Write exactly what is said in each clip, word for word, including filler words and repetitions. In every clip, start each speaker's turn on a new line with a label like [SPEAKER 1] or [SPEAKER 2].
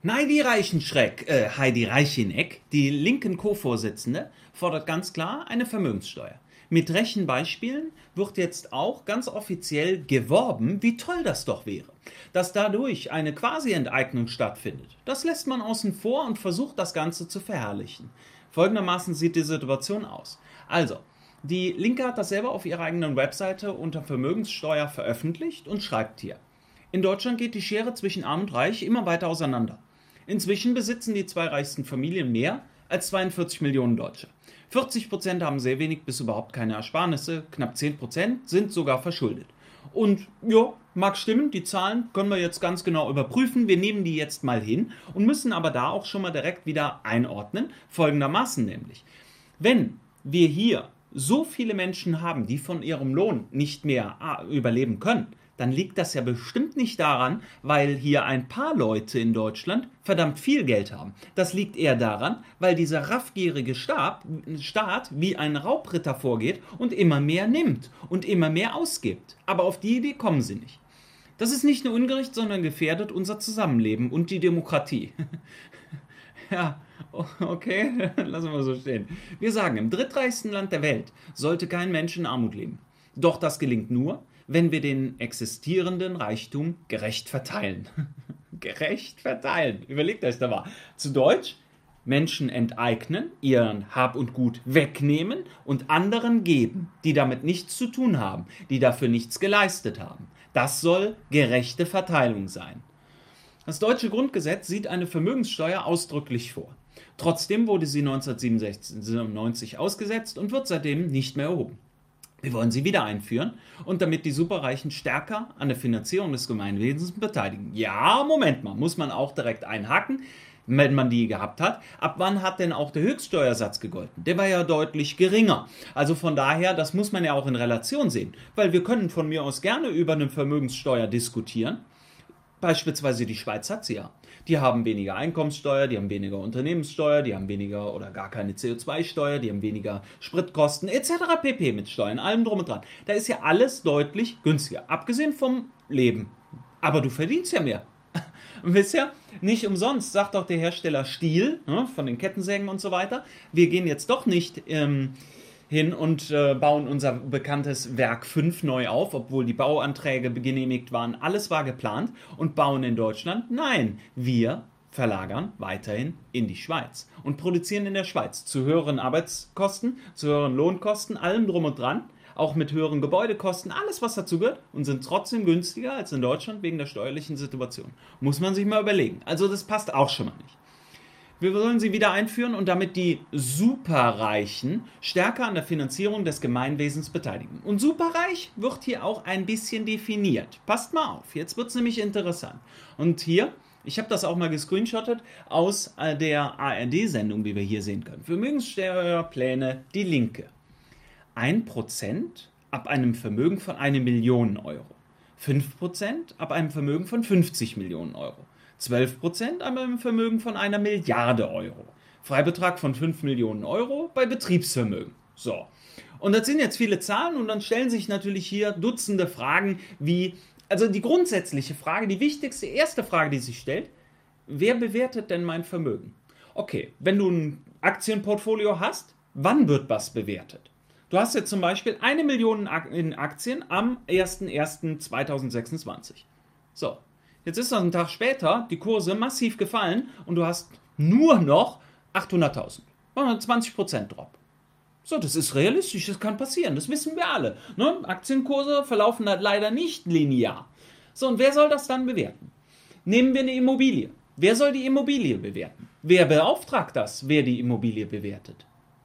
[SPEAKER 1] Heidi Reichenschreck, äh, Heidi Reicheneck, die linken Co-Vorsitzende, fordert ganz klar eine Vermögenssteuer. Mit Rechenbeispielen wird jetzt auch ganz offiziell geworben, wie toll das doch wäre. Dass dadurch eine Quasi-Enteignung stattfindet, das lässt man außen vor und versucht das Ganze zu verherrlichen. Folgendermaßen sieht die Situation aus. Also, die Linke hat das selber auf ihrer eigenen Webseite unter Vermögenssteuer veröffentlicht und schreibt hier: In Deutschland geht die Schere zwischen Arm und Reich immer weiter auseinander. Inzwischen besitzen die zwei reichsten Familien mehr als zweiundvierzig Millionen Deutsche. vierzig Prozent haben sehr wenig bis überhaupt keine Ersparnisse, knapp zehn Prozent sind sogar verschuldet. Und ja, mag stimmen, die Zahlen können wir jetzt ganz genau überprüfen. Wir nehmen die jetzt mal hin und müssen aber da auch schon mal direkt wieder einordnen. Folgendermaßen nämlich: Wenn wir hier so viele Menschen haben, die von ihrem Lohn nicht mehr überleben können, dann liegt das ja bestimmt nicht daran, weil hier ein paar Leute in Deutschland verdammt viel Geld haben. Das liegt eher daran, weil dieser raffgierige Staat, Staat wie ein Raubritter vorgeht und immer mehr nimmt und immer mehr ausgibt. Aber auf die Idee kommen sie nicht. Das ist nicht nur ungerecht, sondern gefährdet unser Zusammenleben und die Demokratie. Ja, okay, lassen wir so stehen. Wir sagen, im drittreichsten Land der Welt sollte kein Mensch in Armut leben. Doch das gelingt nur, wenn wir den existierenden Reichtum gerecht verteilen. Gerecht verteilen. Überlegt euch da mal. Zu Deutsch: Menschen enteignen, ihren Hab und Gut wegnehmen und anderen geben, die damit nichts zu tun haben, die dafür nichts geleistet haben. Das soll gerechte Verteilung sein. Das deutsche Grundgesetz sieht eine Vermögenssteuer ausdrücklich vor. Trotzdem wurde sie neunzehnhundertsiebenundneunzig ausgesetzt und wird seitdem nicht mehr erhoben. Wir wollen sie wieder einführen und damit die Superreichen stärker an der Finanzierung des Gemeinwesens beteiligen. Ja, Moment mal, muss man auch direkt einhaken, wenn man die gehabt hat. Ab wann hat denn auch der Höchststeuersatz gegolten? Der war ja deutlich geringer. Also von daher, das muss man ja auch in Relation sehen. Weil wir können von mir aus gerne über eine Vermögenssteuer diskutieren. Beispielsweise die Schweiz hat sie ja. Die haben weniger Einkommenssteuer, die haben weniger Unternehmenssteuer, die haben weniger oder gar keine C O zwei Steuer, die haben weniger Spritkosten et cetera pp. Mit Steuern, allem drum und dran. Da ist ja alles deutlich günstiger, abgesehen vom Leben. Aber du verdienst ja mehr. Und wisst ihr, nicht umsonst sagt auch der Hersteller Stihl, ne, von den Kettensägen und so weiter, wir gehen jetzt doch nicht ähm, hin und äh, bauen unser bekanntes Werk fünf neu auf, obwohl die Bauanträge genehmigt waren. Alles war geplant und bauen in Deutschland. Nein, wir verlagern weiterhin in die Schweiz und produzieren in der Schweiz zu höheren Arbeitskosten, zu höheren Lohnkosten, allem drum und dran, auch mit höheren Gebäudekosten, alles was dazu gehört, und sind trotzdem günstiger als in Deutschland wegen der steuerlichen Situation. Muss man sich mal überlegen. Also das passt auch schon mal nicht. Wir wollen sie wieder einführen und damit die Superreichen stärker an der Finanzierung des Gemeinwesens beteiligen. Und superreich wird hier auch ein bisschen definiert. Passt mal auf, jetzt wird es nämlich interessant. Und hier, ich habe das auch mal gescreenshottet aus der A R D-Sendung, wie wir hier sehen können. Vermögenssteuerpläne Die Linke. ein Prozent ab einem Vermögen von einer Million Euro. fünf Prozent ab einem Vermögen von fünfzig Millionen Euro. zwölf Prozent ab einem Vermögen von einer Milliarde Euro. Freibetrag von fünf Millionen Euro bei Betriebsvermögen. So. Und das sind jetzt viele Zahlen und dann stellen sich natürlich hier Dutzende Fragen wie, also die grundsätzliche Frage, die wichtigste erste Frage, die sich stellt: Wer bewertet denn mein Vermögen? Okay, wenn du ein Aktienportfolio hast, wann wird was bewertet? Du hast jetzt zum Beispiel eine Million in Aktien am erster erster zweitausendsechsundzwanzig. So. Jetzt ist das ein Tag später, die Kurse massiv gefallen und du hast nur noch achthunderttausend. zwanzig Prozent Drop. So, das ist realistisch, das kann passieren, das wissen wir alle. Ne? Aktienkurse verlaufen halt leider nicht linear. So, und wer soll das dann bewerten? Nehmen wir eine Immobilie. Wer soll die Immobilie bewerten? Wer beauftragt das, wer die Immobilie bewertet?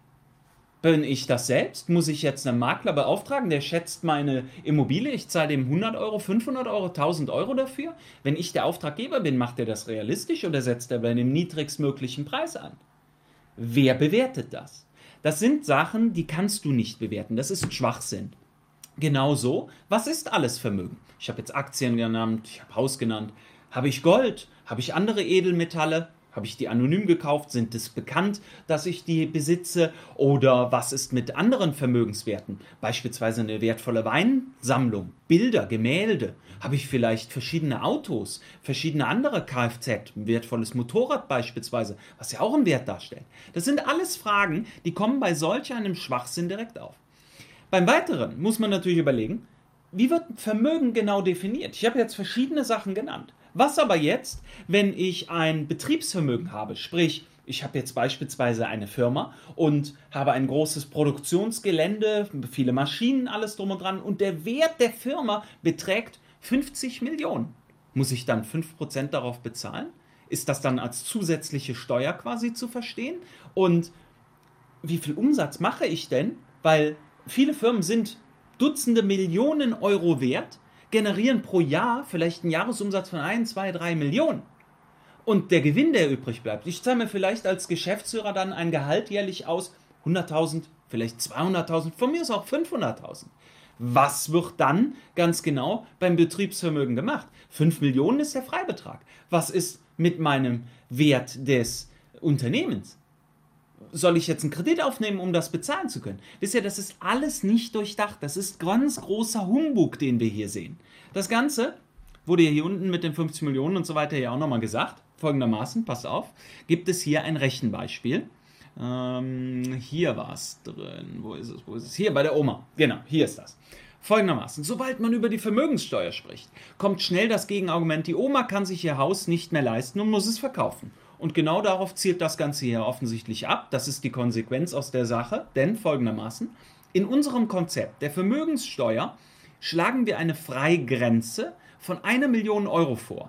[SPEAKER 1] Bin ich das selbst? Muss ich jetzt einen Makler beauftragen, der schätzt meine Immobilie, ich zahle dem hundert Euro, fünfhundert Euro, tausend Euro dafür? Wenn ich der Auftraggeber bin, macht er das realistisch oder setzt er bei einem niedrigstmöglichen Preis an? Wer bewertet das? Das sind Sachen, die kannst du nicht bewerten, das ist Schwachsinn. Genauso, was ist alles Vermögen? Ich habe jetzt Aktien genannt, ich habe Haus genannt. Habe ich Gold? Habe ich andere Edelmetalle? Habe ich die anonym gekauft? Sind es bekannt, dass ich die besitze? Oder was ist mit anderen Vermögenswerten? Beispielsweise eine wertvolle Weinsammlung, Bilder, Gemälde. Habe ich vielleicht verschiedene Autos, verschiedene andere Kfz, ein wertvolles Motorrad beispielsweise, was ja auch einen Wert darstellt. Das sind alles Fragen, die kommen bei solch einem Schwachsinn direkt auf. Beim Weiteren muss man natürlich überlegen, wie wird Vermögen genau definiert? Ich habe jetzt verschiedene Sachen genannt. Was aber jetzt, wenn ich ein Betriebsvermögen habe, sprich, ich habe jetzt beispielsweise eine Firma und habe ein großes Produktionsgelände, viele Maschinen, alles drum und dran und der Wert der Firma beträgt fünfzig Millionen. Muss ich dann fünf Prozent darauf bezahlen? Ist das dann als zusätzliche Steuer quasi zu verstehen? Und wie viel Umsatz mache ich denn? Weil viele Firmen sind Dutzende Millionen Euro wert, generieren pro Jahr vielleicht einen Jahresumsatz von ein, zwei, drei Millionen. Und der Gewinn, der übrig bleibt, ich zahle mir vielleicht als Geschäftsführer dann ein Gehalt jährlich aus, hunderttausend, vielleicht zweihunderttausend, von mir ist auch fünfhunderttausend. Was wird dann ganz genau beim Betriebsvermögen gemacht? fünf Millionen ist der Freibetrag. Was ist mit meinem Wert des Unternehmens? Soll ich jetzt einen Kredit aufnehmen, um das bezahlen zu können? Wisst ihr, das ist alles nicht durchdacht. Das ist ganz großer Humbug, den wir hier sehen. Das Ganze wurde ja hier unten mit den fünfzig Millionen und so weiter ja auch nochmal gesagt. Folgendermaßen, passt auf, gibt es hier ein Rechenbeispiel. Ähm, hier war es drin. Wo ist es? Wo ist es? Hier bei der Oma. Genau, hier ist das. Folgendermaßen, sobald man über die Vermögenssteuer spricht, kommt schnell das Gegenargument, die Oma kann sich ihr Haus nicht mehr leisten und muss es verkaufen. Und genau darauf zielt das Ganze hier offensichtlich ab. Das ist die Konsequenz aus der Sache, denn folgendermaßen, in unserem Konzept der Vermögenssteuer schlagen wir eine Freigrenze von einer Million Euro vor.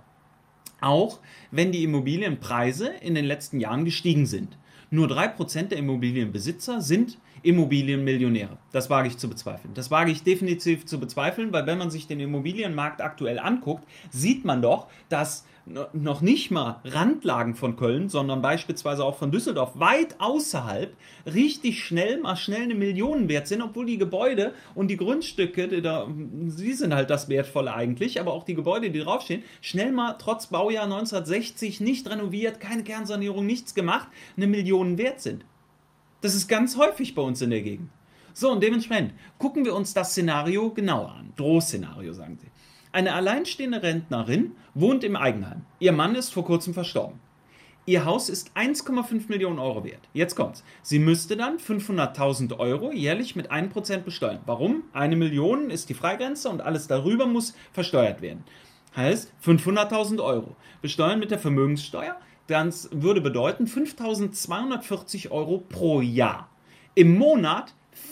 [SPEAKER 1] Auch wenn die Immobilienpreise in den letzten Jahren gestiegen sind. Nur drei Prozent der Immobilienbesitzer sind Immobilienmillionäre. Das wage ich zu bezweifeln. Das wage ich definitiv zu bezweifeln, weil wenn man sich den Immobilienmarkt aktuell anguckt, sieht man doch, dass noch nicht mal Randlagen von Köln, sondern beispielsweise auch von Düsseldorf, weit außerhalb, richtig schnell mal schnell eine Million wert sind, obwohl die Gebäude und die Grundstücke, die, da, die sind halt das Wertvolle eigentlich, aber auch die Gebäude, die draufstehen, schnell mal trotz Baujahr neunzehnhundertsechzig, nicht renoviert, keine Kernsanierung, nichts gemacht, eine Million wert sind. Das ist ganz häufig bei uns in der Gegend. So, und dementsprechend gucken wir uns das Szenario genauer an. Drohszenario, sagen sie. Eine alleinstehende Rentnerin wohnt im Eigenheim. Ihr Mann ist vor kurzem verstorben. Ihr Haus ist eins Komma fünf Millionen Euro wert. Jetzt kommt's. Sie müsste dann fünfhunderttausend Euro jährlich mit ein Prozent besteuern. Warum? Eine Million ist die Freigrenze und alles darüber muss versteuert werden. Heißt fünfhunderttausend Euro. Besteuern mit der Vermögenssteuer, das würde bedeuten fünftausendzweihundertvierzig Euro pro Jahr. Im Monat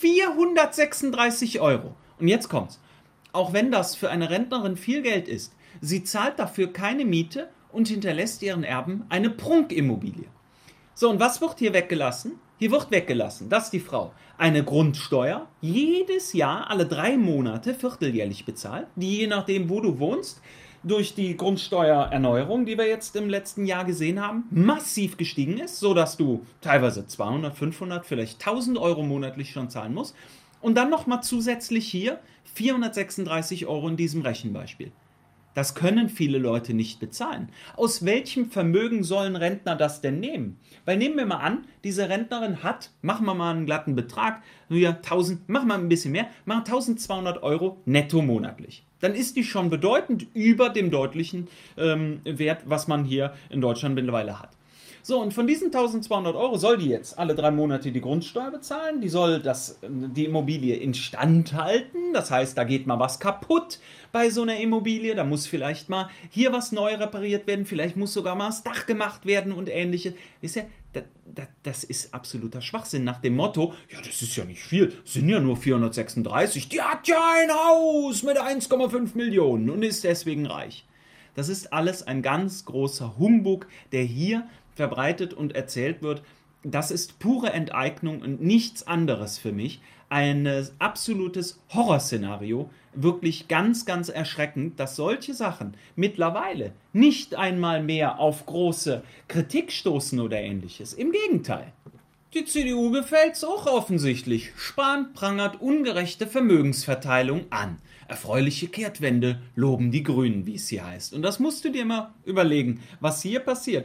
[SPEAKER 1] vierhundertsechsunddreißig Euro. Und jetzt kommt's. Auch wenn das für eine Rentnerin viel Geld ist, sie zahlt dafür keine Miete und hinterlässt ihren Erben eine Prunkimmobilie. So, und was wird hier weggelassen? Hier wird weggelassen, dass die Frau eine Grundsteuer jedes Jahr, alle drei Monate, vierteljährlich bezahlt, die je nachdem, wo du wohnst, durch die Grundsteuererneuerung, die wir jetzt im letzten Jahr gesehen haben, massiv gestiegen ist, sodass du teilweise zweihundert, fünfhundert, vielleicht tausend Euro monatlich schon zahlen musst. Und dann nochmal zusätzlich hier vierhundertsechsunddreißig Euro in diesem Rechenbeispiel. Das können viele Leute nicht bezahlen. Aus welchem Vermögen sollen Rentner das denn nehmen? Weil nehmen wir mal an, diese Rentnerin hat, machen wir mal einen glatten Betrag, wir tausend, machen wir ein bisschen mehr, machen tausendzweihundert Euro netto monatlich. Dann ist die schon bedeutend über dem deutlichen ähm, Wert, was man hier in Deutschland mittlerweile hat. So, und von diesen tausendzweihundert Euro soll die jetzt alle drei Monate die Grundsteuer bezahlen, die soll das, die Immobilie instand halten, das heißt, da geht mal was kaputt bei so einer Immobilie, da muss vielleicht mal hier was neu repariert werden, vielleicht muss sogar mal das Dach gemacht werden und ähnliches. Wisst ihr, das, das, das ist absoluter Schwachsinn nach dem Motto, ja, das ist ja nicht viel, das sind ja nur vierhundertsechsunddreißig, die hat ja ein Haus mit eins Komma fünf Millionen und ist deswegen reich. Das ist alles ein ganz großer Humbug, der hier verbreitet und erzählt wird. Das ist pure Enteignung und nichts anderes für mich. Ein absolutes Horrorszenario. Wirklich ganz, ganz erschreckend, dass solche Sachen mittlerweile nicht einmal mehr auf große Kritik stoßen oder ähnliches. Im Gegenteil. Die C D U gefällt's auch offensichtlich. Spahn prangert ungerechte Vermögensverteilung an. Erfreuliche Kehrtwende loben die Grünen, wie es hier heißt. Und das musst du dir mal überlegen, was hier passiert.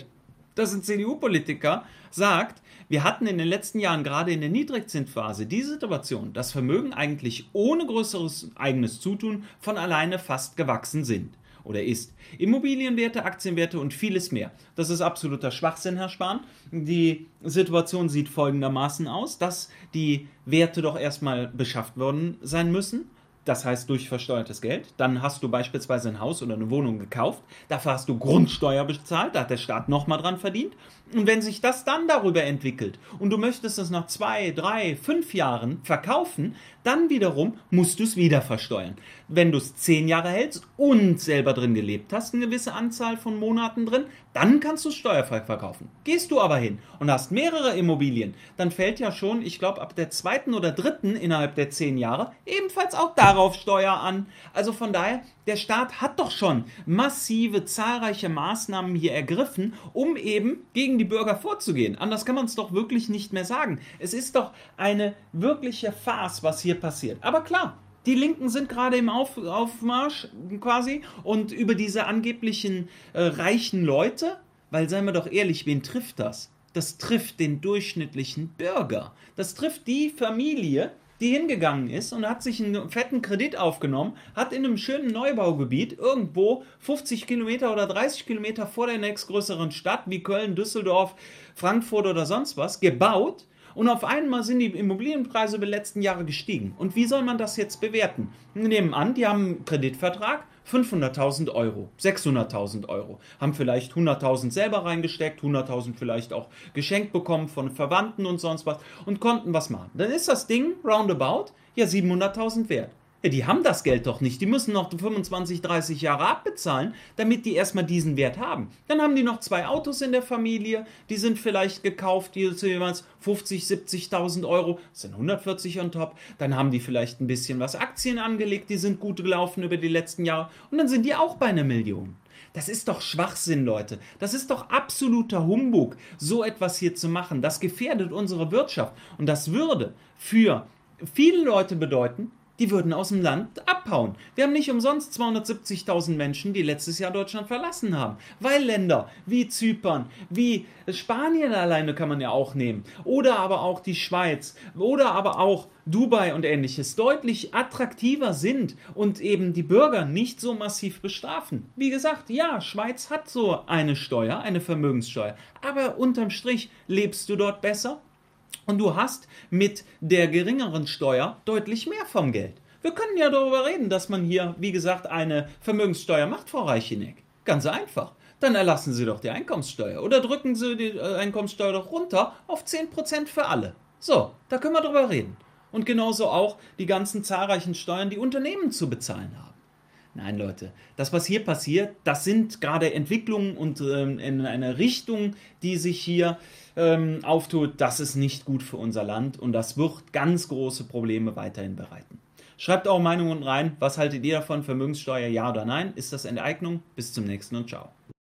[SPEAKER 1] dass ein C D U-Politiker sagt, wir hatten in den letzten Jahren gerade in der Niedrigzinsphase die Situation, dass Vermögen eigentlich ohne größeres eigenes Zutun von alleine fast gewachsen sind oder ist. Immobilienwerte, Aktienwerte und vieles mehr. Das ist absoluter Schwachsinn, Herr Spahn. Die Situation sieht folgendermaßen aus, dass die Werte doch erstmal beschafft worden sein müssen. Das heißt durch versteuertes Geld. Dann hast du beispielsweise ein Haus oder eine Wohnung gekauft. Dafür hast du Grundsteuer bezahlt. Da hat der Staat nochmal dran verdient. Und wenn sich das dann darüber entwickelt und du möchtest es nach zwei, drei, fünf Jahren verkaufen, dann wiederum musst du es wieder versteuern. Wenn du es zehn Jahre hältst und selber drin gelebt hast, eine gewisse Anzahl von Monaten drin, dann kannst du es steuerfrei verkaufen. Gehst du aber hin und hast mehrere Immobilien, dann fällt ja schon, ich glaube, ab der zweiten oder dritten innerhalb der zehn Jahre ebenfalls auch darauf Steuer an. Also von daher, der Staat hat doch schon massive, zahlreiche Maßnahmen hier ergriffen, um eben gegen die Bürger vorzugehen. Anders kann man es doch wirklich nicht mehr sagen. Es ist doch eine wirkliche Farce, was hier passiert. Aber klar, die Linken sind gerade im Auf, Aufmarsch quasi und über diese angeblichen äh, reichen Leute, weil seien wir doch ehrlich, wen trifft das? Das trifft den durchschnittlichen Bürger. Das trifft die Familie, die hingegangen ist und hat sich einen fetten Kredit aufgenommen, hat in einem schönen Neubaugebiet irgendwo fünfzig Kilometer oder dreißig Kilometer vor der nächstgrößeren Stadt wie Köln, Düsseldorf, Frankfurt oder sonst was gebaut. Und auf einmal sind die Immobilienpreise über die letzten Jahre gestiegen. Und wie soll man das jetzt bewerten? Wir nehmen an, die haben einen Kreditvertrag, fünfhunderttausend Euro, sechshunderttausend Euro, haben vielleicht hunderttausend selber reingesteckt, hunderttausend vielleicht auch geschenkt bekommen von Verwandten und sonst was und konnten was machen. Dann ist das Ding roundabout ja siebenhunderttausend wert. Ja, die haben das Geld doch nicht. Die müssen noch fünfundzwanzig, dreißig Jahre abbezahlen, damit die erstmal diesen Wert haben. Dann haben die noch zwei Autos in der Familie, die sind vielleicht gekauft, die sind jeweils fünfzig, siebzigtausend Euro, das sind hundertvierzig on top. Dann haben die vielleicht ein bisschen was Aktien angelegt, die sind gut gelaufen über die letzten Jahre und dann sind die auch bei einer Million. Das ist doch Schwachsinn, Leute. Das ist doch absoluter Humbug, so etwas hier zu machen. Das gefährdet unsere Wirtschaft und das würde für viele Leute bedeuten, die würden aus dem Land abhauen. Wir haben nicht umsonst zweihundertsiebzigtausend Menschen, die letztes Jahr Deutschland verlassen haben. Weil Länder wie Zypern, wie Spanien alleine kann man ja auch nehmen, oder aber auch die Schweiz, oder aber auch Dubai und ähnliches deutlich attraktiver sind und eben die Bürger nicht so massiv bestrafen. Wie gesagt, ja, Schweiz hat so eine Steuer, eine Vermögenssteuer, aber unterm Strich lebst du dort besser? Und du hast mit der geringeren Steuer deutlich mehr vom Geld. Wir können ja darüber reden, dass man hier, wie gesagt, eine Vermögenssteuer macht, Frau Reicheneck. Ganz einfach. Dann erlassen Sie doch die Einkommenssteuer oder drücken Sie die Einkommenssteuer doch runter auf zehn Prozent für alle. So, da können wir drüber reden. Und genauso auch die ganzen zahlreichen Steuern, die Unternehmen zu bezahlen haben. Nein, Leute, das, was hier passiert, das sind gerade Entwicklungen und ähm, in eine Richtung, die sich hier ähm, auftut, das ist nicht gut für unser Land und das wird ganz große Probleme weiterhin bereiten. Schreibt eure Meinung unten rein, was haltet ihr davon, Vermögenssteuer, ja oder nein? Ist das Enteignung? Bis zum nächsten und ciao.